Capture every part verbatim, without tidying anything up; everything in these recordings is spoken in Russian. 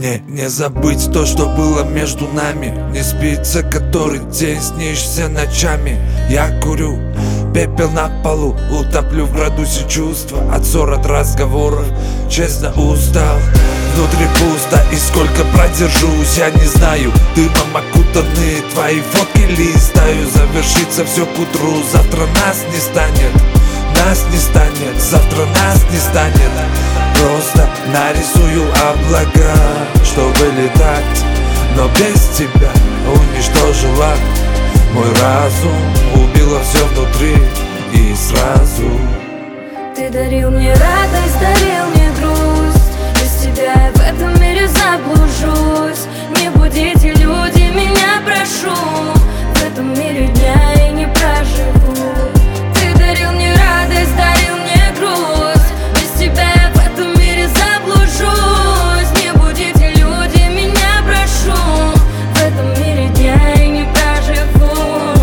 Мне не забыть то, что было между нами. Не спится который день, снишься ночами. Я курю, пепел на полу, утоплю в градусе чувства. От ссор, от разговоров, честно устал. Внутри пусто, и сколько продержусь, я не знаю. Дымом окутаны твои фотки листаю. Завершится все к утру, завтра нас не станет. Нас не станет, завтра нас не станет. Просто нарисую облака, чтобы летать, но без тебя уничтожила мой разум, убила все внутри и сразу. Ты дарил мне радость, дарил мне грусть. Без тебя я в этом мире заблужусь. Не будите, люди, меня прошу. В этом мире дня я не проживу. Ты дарил мне радость, дарил мне грусть. Без тебя я в этом мире заблужусь. Не будите, люди, меня прошу. В этом мире дня я не проживу.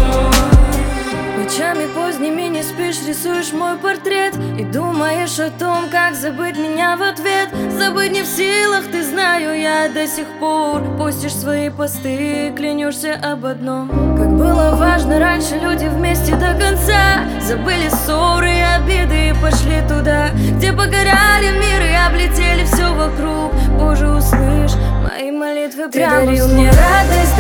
Ночами поздними не спишь, рисуешь мой портрет и думаешь о том, как забыть меня в ответ. Забыть не в силах, ты знаю я до сих пор. Постишь свои посты и клянешься об одном: как было важно раньше, люди вместе до конца. Забыли ссоры и обиды и пошли туда, где погорали мир и облетели все вокруг. Боже, услышь мои молитвы прямо. Ты дарил мне радость,